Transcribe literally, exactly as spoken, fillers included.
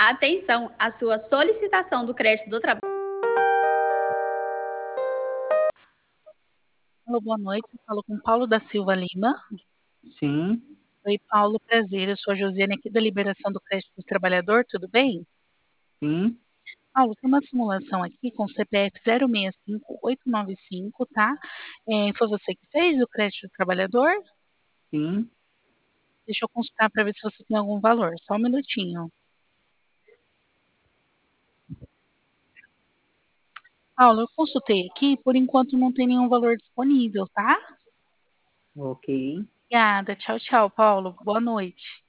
Atenção, a sua solicitação do crédito do trabalho. Alô, boa noite. Eu falo com Paulo da Silva Lima. Sim, Oi, Paulo, prazer. Eu sou a Josiane aqui da Liberação do Crédito do Trabalhador, tudo bem? sim, Paulo, tem uma simulação aqui com C P F zero seis cinco oito nove cinco, tá? É, foi você que fez o crédito do trabalhador? sim. Deixa eu consultar para ver se você tem algum valor. Só um minutinho. Paulo, eu consultei aqui, por enquanto não tem nenhum valor disponível, tá? Ok. Obrigada. Tchau, tchau, Paulo. Boa noite.